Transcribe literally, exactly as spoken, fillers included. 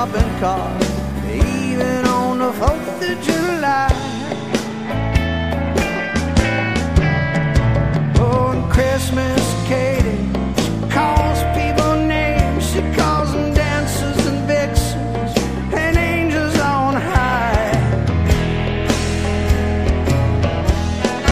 shopping cart, even on the fourth of July.